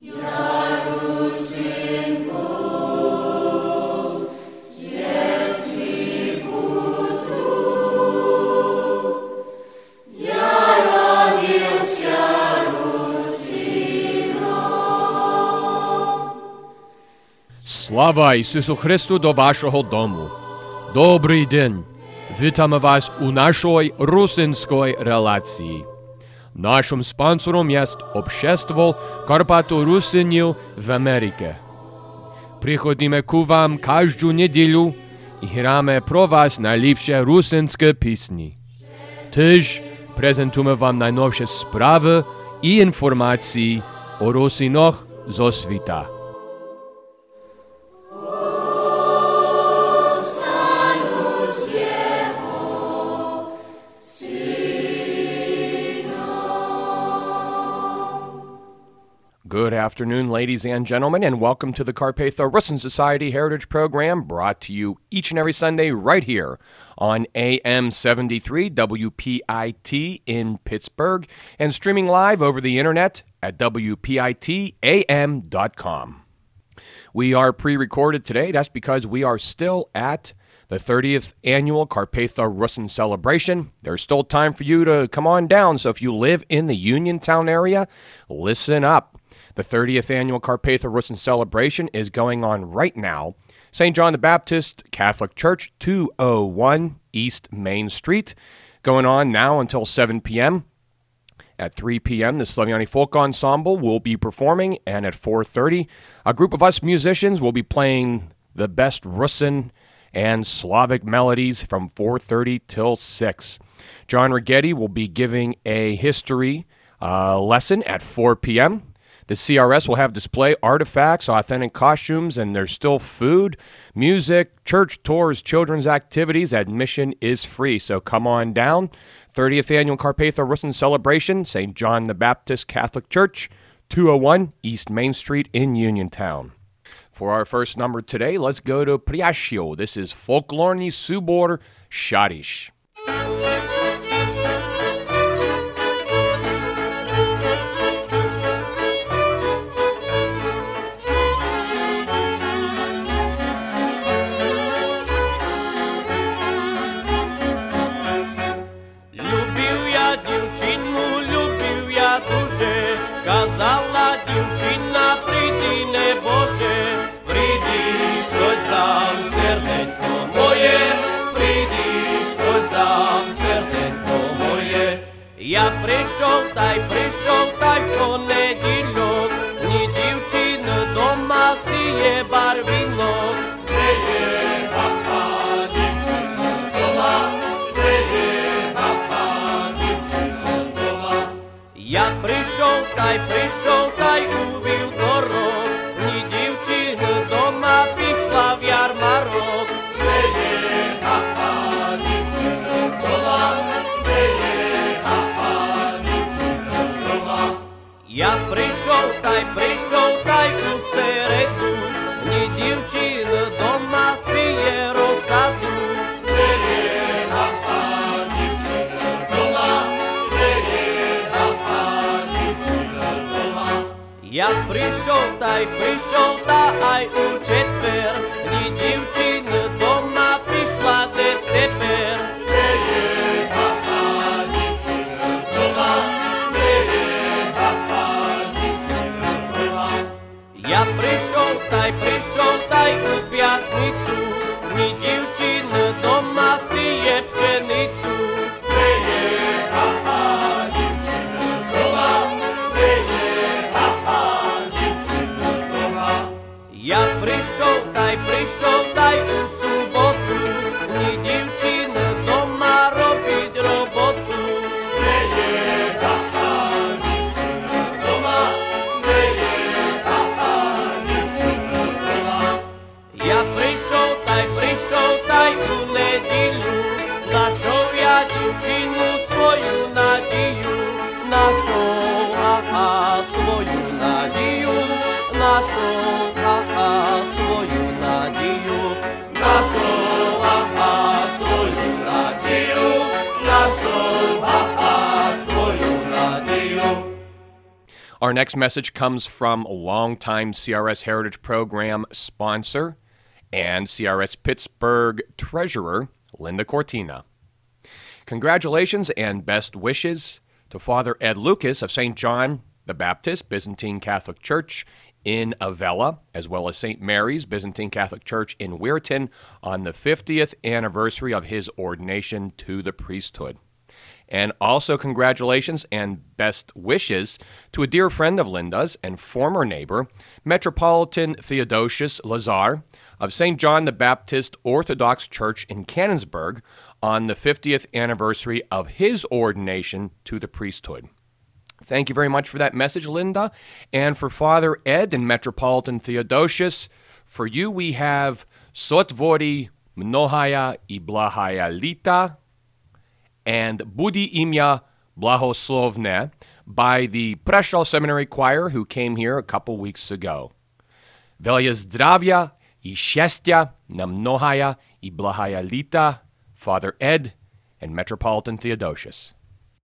Слава Ісусу Христу до вашого дому. Добрий день. Вітаємо вас у нашій русинській релації. Нашим спонсором є Общество Карпато-Русинів в Америці. Приходимо к вам кожну неділю і граємо про вас найліпші русинські пісні. Теж презентуємо вам найновіші справи і інформації о русинах зо світа. Good afternoon, ladies and gentlemen, and welcome to the Carpatho-Russin Society Heritage Program, brought to you each and every Sunday right here on AM 73 WPIT in Pittsburgh and streaming live over the internet at WPITAM.com. We are pre-recorded today. That's because we are still at the 30th annual Carpatho-Russin celebration. There's still time for you to come on down, so if you live in the Uniontown area, listen up. The 30th annual Carpatho-Russin celebration is going on right now. St. John the Baptist Catholic Church, 201 East Main Street, going on now until 7 p.m. At 3 p.m., the Slaviani Folk Ensemble will be performing, and at 4:30, a group of us musicians will be playing the best Russin and Slavic melodies from 4:30 till 6. John Rigetti will be giving a history lesson at 4 p.m. The CRS will have display artifacts, authentic costumes, and there's still food, music, church tours, children's activities. Admission is free, so come on down. 30th Annual Carpatho-Russin Celebration, St. John the Baptist Catholic Church, 201 East Main Street in Uniontown. For our first number today, let's go to Priashio. This is Folklorni Subor Shadish. Казала дівчина, прийди, не Боже, прийди, щось дам, серденько моє, прийди, щось дам, серденько моє. Я прийшов, та й в понеділок, ні дівчини дома сіє барвінок. Де є ха-ха, дівчина дома, де є ха-ха, дівчина дома. Я прийшов, та й у вівторок, ні дівчини дома, пішла в ярмарок. Де є ха-ха, дівчина дома, де є ха-ха, дівчина дома. Я прийшов, та й у середу, ні дівчини дома, сіє розсаду. Де є ха-ха, дівчина дома, де є ха-ха, дівчина дома. Я прийшов, та й у четвер, ні дівчини дома, пішла десь тепер. Де є ха-ха, дівчина дома, де є ха-ха, дівчина дома. Я прийшов, та й у п'ятницю, ні дівчини дома, сіє пшеницю. Де є ха-ха, дівчина дома, де є ха-ха, дівчина дома. Я прийшов, та й у суботу, ні дівчини дома, робіть роботу. Де є ха-ха, дівчина дома, де є ха-ха, дівчина дома. Our next message comes from longtime CRS Heritage Program sponsor and CRS Pittsburgh treasurer, Linda Cortina. Congratulations and best wishes to Father Ed Lucas of St. John the Baptist Byzantine Catholic Church in Avella, as well as St. Mary's Byzantine Catholic Church in Weirton on the 50th anniversary of his ordination to the priesthood. And also congratulations and best wishes to a dear friend of Linda's and former neighbor, Metropolitan Theodosius Lazar of St. John the Baptist Orthodox Church in Canonsburg on the 50th anniversary of his ordination to the priesthood. Thank you very much for that message, Linda. And for Father Ed and Metropolitan Theodosius, for you we have Sotvori Mnohaya I Blahaya Lita and Budi Imya Blahoslovne by the Prešov Seminary Choir who came here a couple weeks ago. Velja zdravia I šťastia na Mnohaya I Blahaya Lita, Father Ed and Metropolitan Theodosius.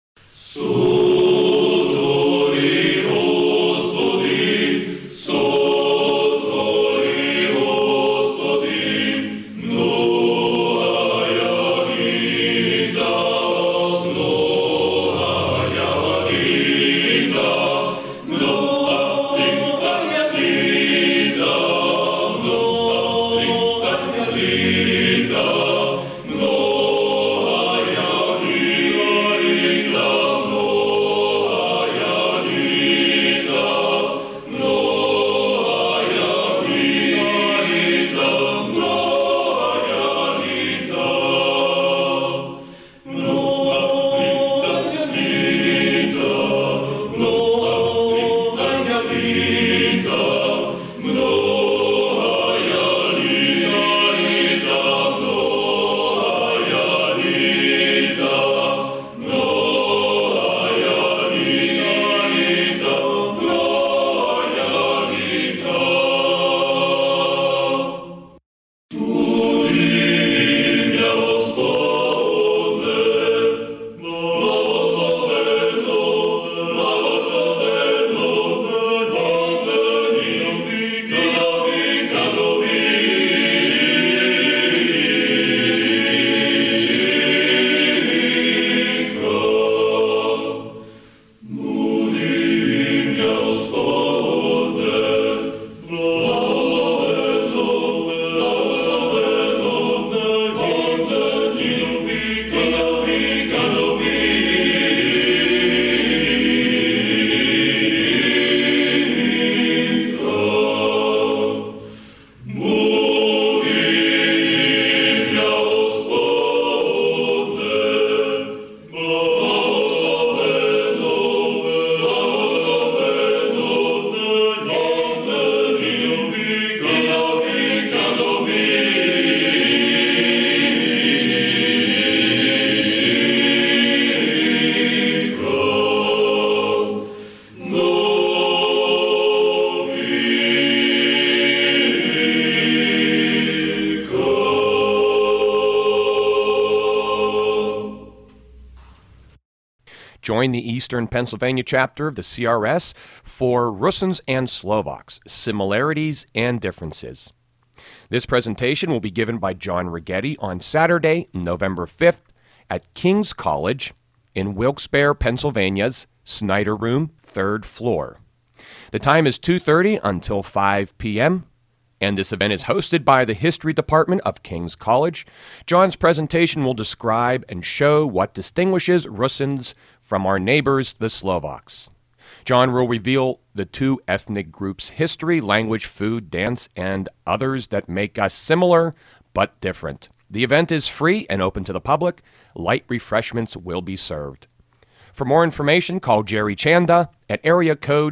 Join the Eastern Pennsylvania chapter of the CRS for Russians and Slovaks, Similarities and Differences. This presentation will be given by John Righetti on Saturday, November 5th at King's College in Wilkes-Barre, Pennsylvania's Snyder Room, 3rd floor. The time is 2:30 until 5 p.m., and this event is hosted by the History Department of King's College. John's presentation will describe and show what distinguishes Russians from our neighbors, the Slovaks. John will reveal the two ethnic groups' history, language, food, dance, and others that make us similar but different. The event is free and open to the public. Light refreshments will be served. For more information, call Jerry Chanda at area code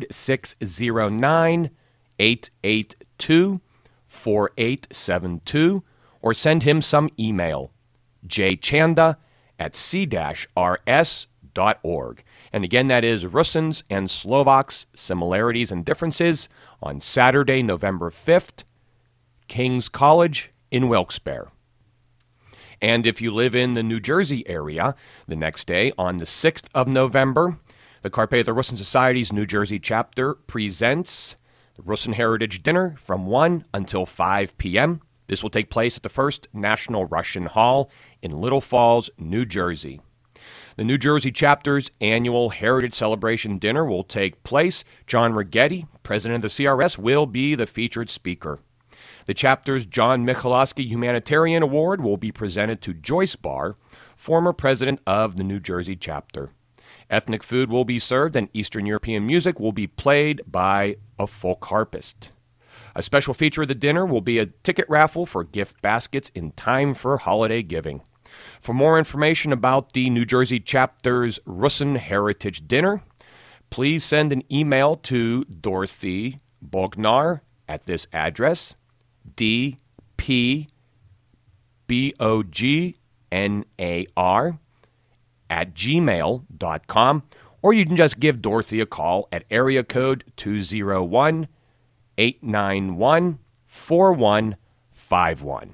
609-882-4872 or send him some email, jchanda@c-rs.org. And again, that is Russians and Slovaks, Similarities and Differences on Saturday, November 5th, King's College in Wilkes-Barre. And if you live in the New Jersey area, the next day, on the 6th of November, the the Carpathia Russian Society's New Jersey chapter presents the Russian Heritage Dinner from 1 until 5 p.m. This will take place at the First National Russian Hall in Little Falls, New Jersey. The New Jersey chapter's annual Heritage Celebration Dinner will take place. John Righetti, president of the CRS, will be the featured speaker. The chapter's John Michalowski Humanitarian Award will be presented to Joyce Barr, former president of the New Jersey chapter. Ethnic food will be served and Eastern European music will be played by a folk harpist. A special feature of the dinner will be a ticket raffle for gift baskets in time for holiday giving. For more information about the New Jersey chapter's Russian Heritage Dinner, please send an email to Dorothy Bognar at this address, dpbognar@gmail.com, or you can just give Dorothy a call at area code 201-891-4151.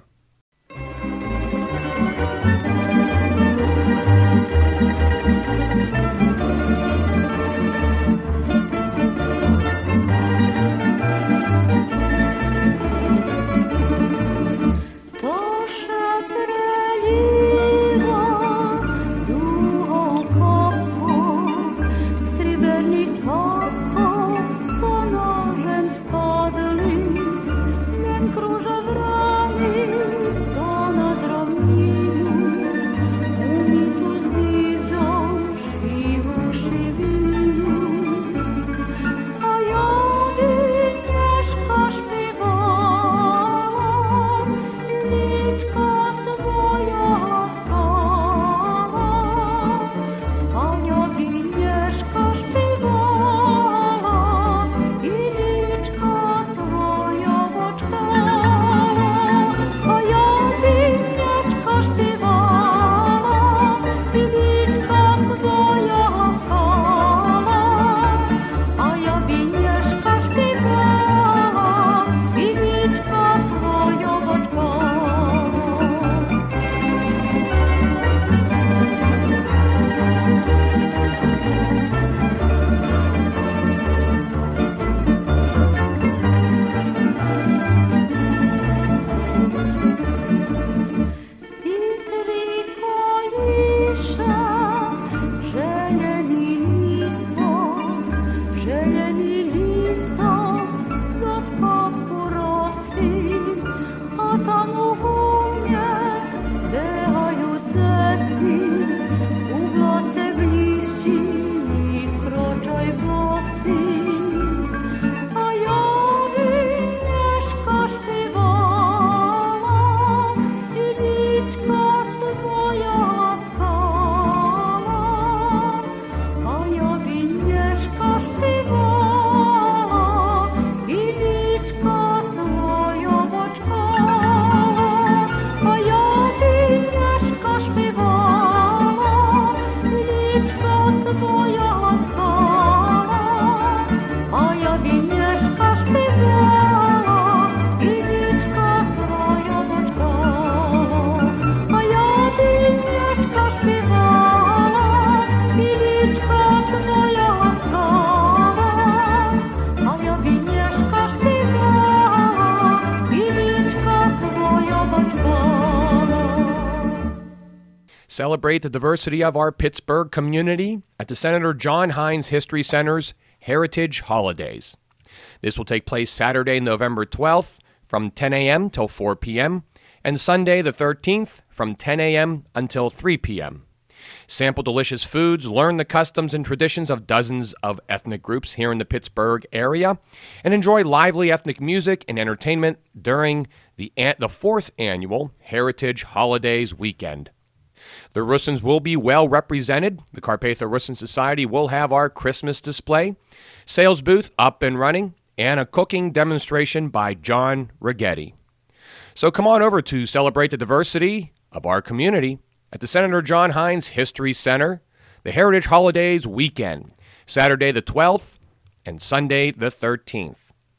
Celebrate the diversity of our Pittsburgh community at the Senator John Heinz History Center's Heritage Holidays. This will take place Saturday, November 12th from 10 a.m. till 4 p.m. and Sunday the 13th from 10 a.m. until 3 p.m. Sample delicious foods, learn the customs and traditions of dozens of ethnic groups here in the Pittsburgh area, and enjoy lively ethnic music and entertainment during the fourth annual Heritage Holidays weekend. The Russins will be well represented. The Carpathia Russian Society will have our Christmas display, sales booth up and running, and a cooking demonstration by John Righetti. So come on over to celebrate the diversity of our community at the Senator John Heinz History Center, the Heritage Holidays weekend, Saturday the 12th and Sunday the 13th.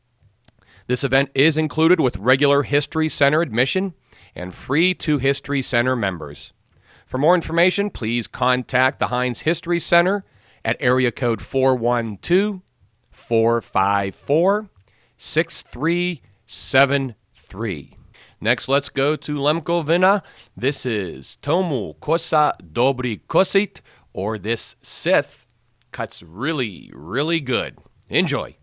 This event is included with regular History Center admission and free to History Center members. For more information, please contact the Heinz History Center at area code 412-454-6373. Next, let's go to Lemkovina. This is Tomu Kosa Dobry Kosit, or This Sith Cuts Really, Really Good. Enjoy.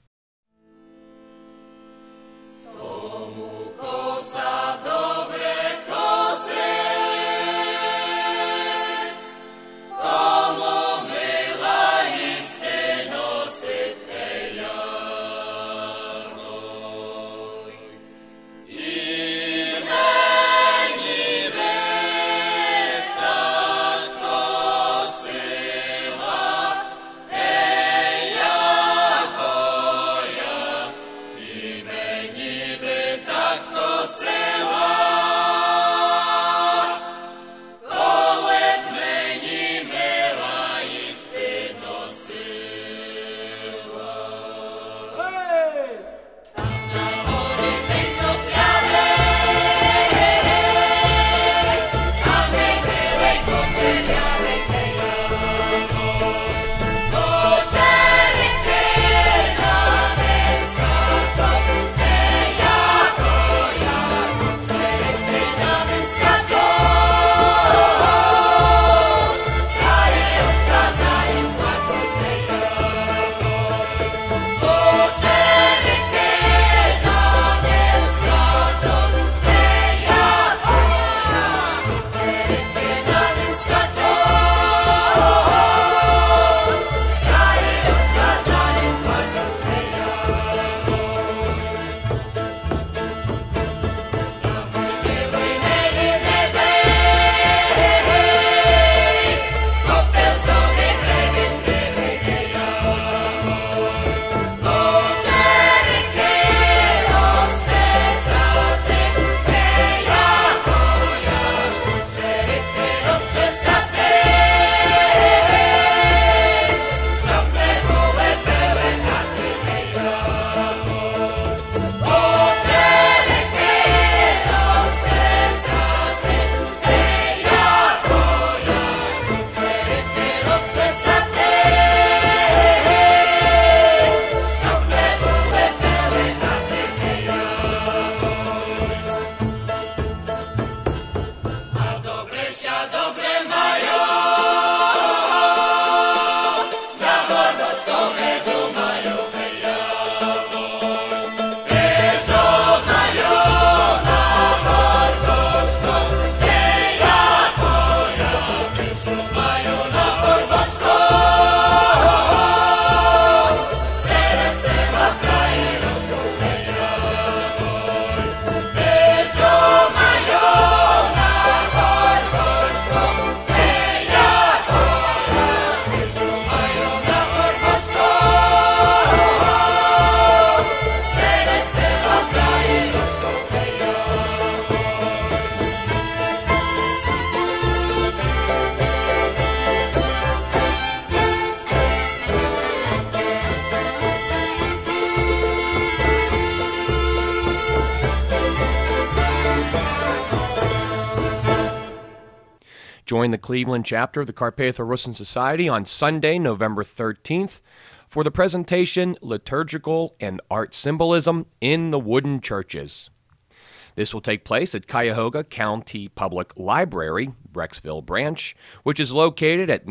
Join the Cleveland chapter of the Carpathia Rusyn Society on Sunday, November 13th, for the presentation Liturgical and Art Symbolism in the Wooden Churches. This will take place at Cuyahoga County Public Library, Brecksville Branch, which is located at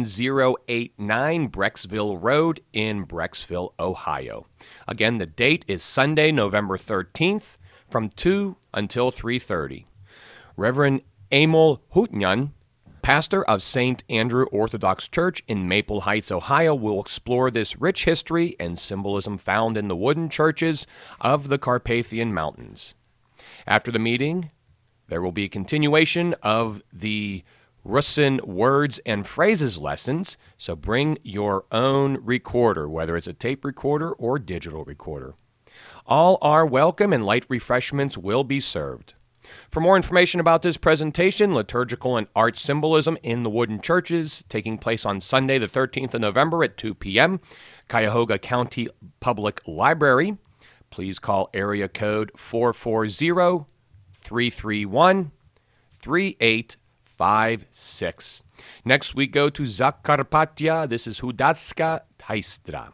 9089 Brecksville Road in Brecksville, Ohio. Again, the date is Sunday, November 13th, from 2 until 3:30. Reverend Emil Hutnyan, pastor of St. Andrew Orthodox Church in Maple Heights, Ohio, will explore this rich history and symbolism found in the wooden churches of the Carpathian Mountains. After the meeting, there will be a continuation of the Rusyn words and phrases lessons, so bring your own recorder, whether it's a tape recorder or digital recorder. All are welcome and light refreshments will be served. For more information about this presentation, Liturgical and Art Symbolism in the Wooden Churches, taking place on Sunday the 13th of November at 2 p.m., Cuyahoga County Public Library, please call area code 440-331-3856. Next we go to Zakarpattia. This is Hudacka Taistra.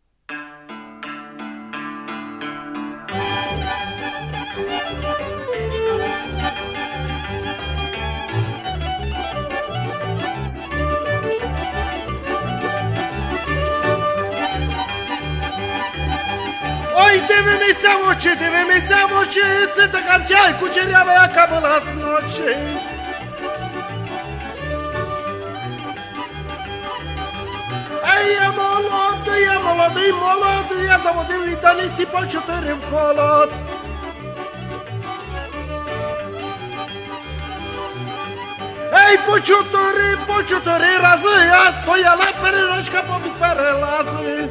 Ой, дивимося в очі, це така втяй кучерява, яка була зночі. Ей, я молодий, я заводив від Даниці по 4 в холод. Ей, по 4 рази, а стояла переночка попід перелази.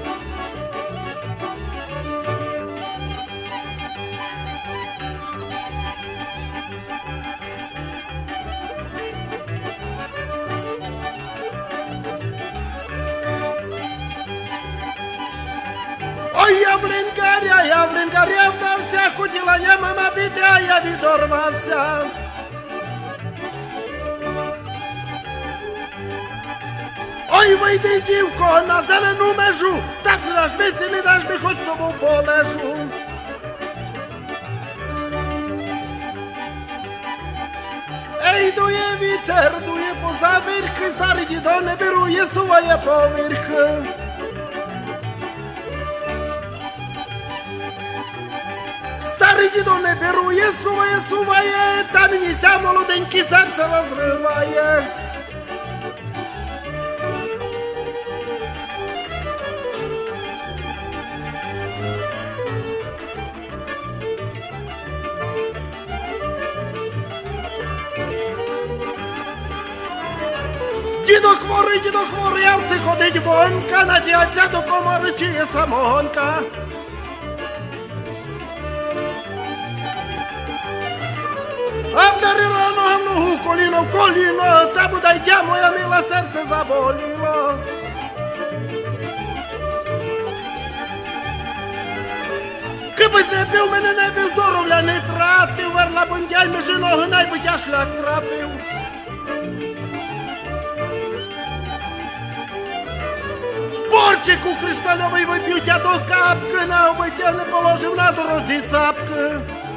Ой, я в лінгарі вдався, хотіла я мама бити, а я відорвався. Ой, вийди, дівко, на зелену межу, так зажміться, не даш ми хоч з тобою полежу. Ей, дує вітер, дує поза вірхи, старий дідо не берує своє повірхи. Старий дідо не берує своє, та мені ся молоденьке серце розриває. Дідо хворий, а це ходить вонька, надіяться до комори, чи є самогонка. А вдарила нога в ногу, коліно в коліно, та бодай тя, моя мила, серце заболіло. Кипись не пив, мене не бив, здоров'я не тратив, верла бундяй, межі ноги, найбиття шлях трапив. Борчику криштальовий вип'ють, я до капки, на обиття не положив на дорозі цапки.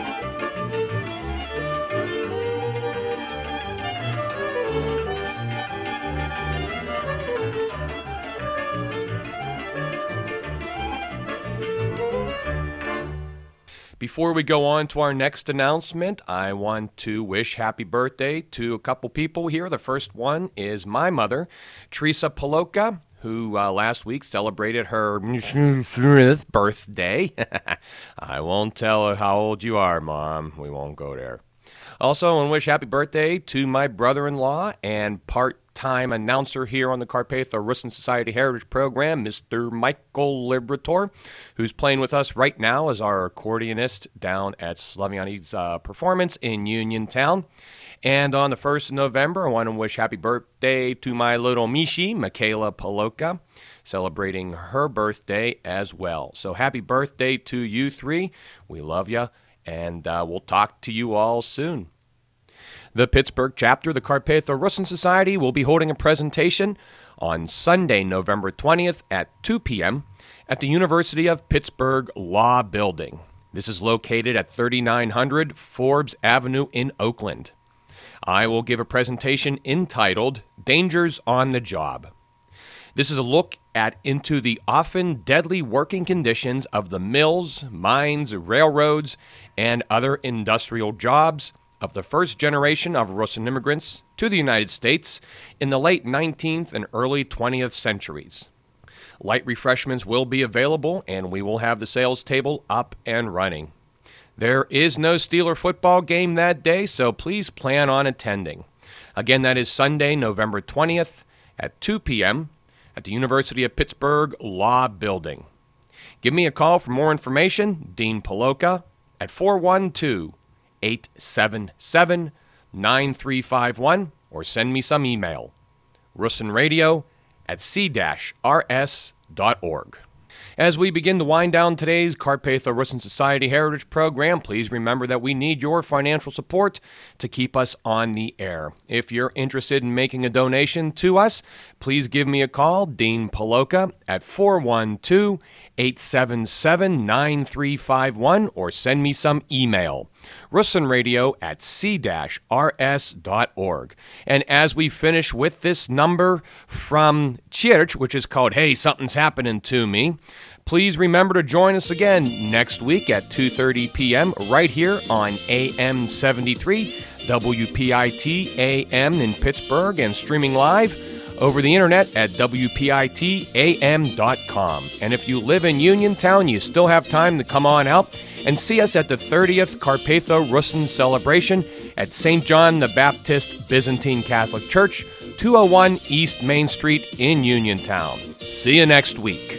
Before we go on to our next announcement, I want to wish happy birthday to a couple people here. The first one is my mother, Teresa Poloka, who last week celebrated her birthday. I won't tell her how old you are, Mom. We won't go there. Also, I want to wish happy birthday to my brother-in-law and part-time announcer here on the Carpatho Rusyn Society Heritage Program, Mr. Michael Liberator, who's playing with us right now as our accordionist down at Slaviani's performance in Uniontown. And on the 1st of November, I want to wish happy birthday to my little Mishi, Michaela Poloka, celebrating her birthday as well. So happy birthday to you three. We love you, and we'll talk to you all soon. The Pittsburgh chapter of the Carpatho Rusyn Society will be holding a presentation on Sunday, November 20th at 2 p.m. at the University of Pittsburgh Law Building. This is located at 3900 Forbes Avenue in Oakland. I will give a presentation entitled Dangers on the Job. This is a look into the often deadly working conditions of the mills, mines, railroads, and other industrial jobs of the first generation of Rusyn immigrants to the United States in the late 19th and early 20th centuries. Light refreshments will be available, and we will have the sales table up and running. There is no Steeler football game that day, so please plan on attending. Again, that is Sunday, November 20th at 2 p.m. at the University of Pittsburgh Law Building. Give me a call for more information, Dean Poloka, at 412-877-9351, or send me some email, rusynradio@c-rs.org. As we begin to wind down today's Carpatho Rusin Society Heritage Program, please remember that we need your financial support to keep us on the air. If you're interested in making a donation to us, please give me a call, Dean Paloka, at 412-877-9351, or send me some email, rusinradio@c-rs.org. And as we finish with this number from Church, which is called Hey, Something's Happening to Me, please remember to join us again next week at 2:30 p.m. right here on AM 73, WPIT AM in Pittsburgh, and streaming live over the internet at WPITAM.com. And if you live in Uniontown, you still have time to come on out and see us at the 30th Carpatho Rusin celebration at St. John the Baptist Byzantine Catholic Church, 201 East Main Street in Uniontown. See you next week.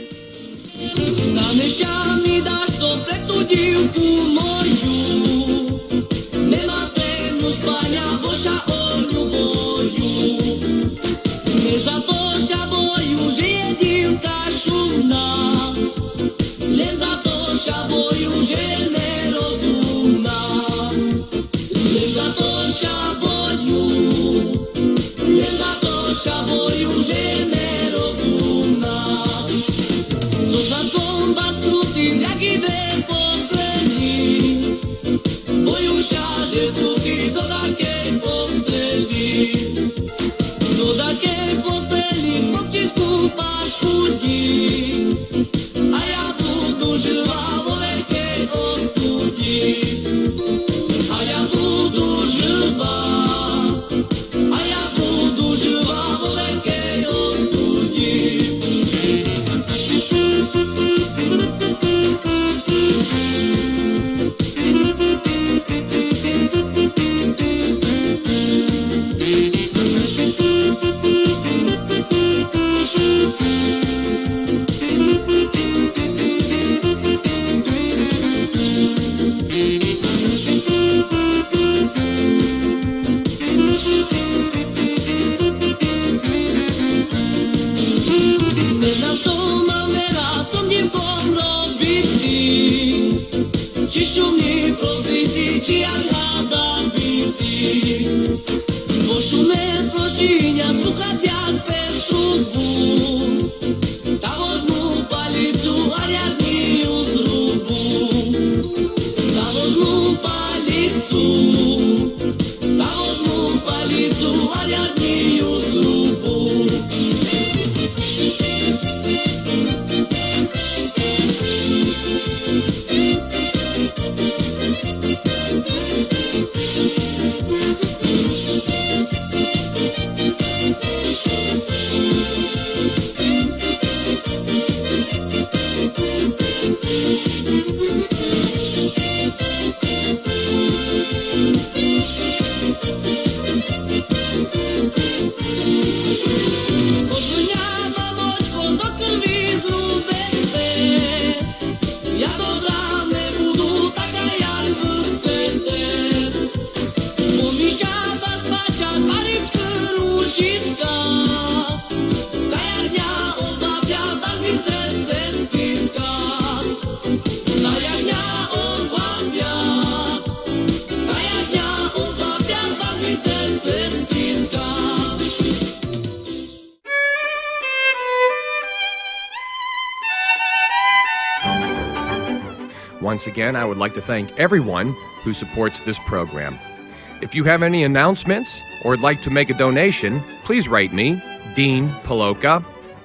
Once again, I would like to thank everyone who supports this program. If you have any announcements or would like to make a donation, please write me, Dean Paloka,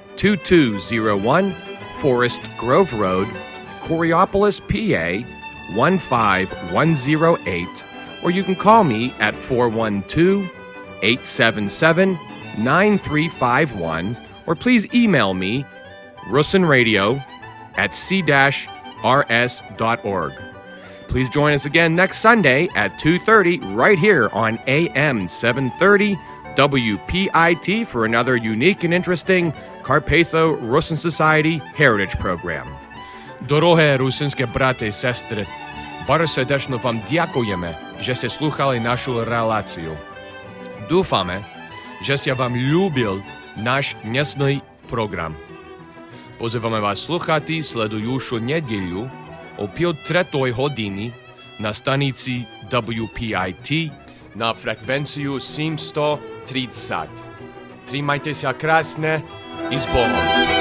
2201 Forest Grove Road, Coriopolis, PA, 15108, or you can call me at 412-877-9351, or please email me, rusinradio@c-rs.org. Please join us again next Sunday at 2:30 right here on AM 730 WPIT for another unique and interesting Carpatho Rusin Society Heritage Program. Дороге русинське брати і сестри, bardzo serdecznie wam dziękujemy, że ste słuchali naszą relację. Dúfame, że ste wam lubil nasz dnešný program. Pozivame vas sluhati sledujušu nedjelju o 5:03 hodini na stanici WPIT na frekvenciju 730. Trimajte se krasne i s Bogom.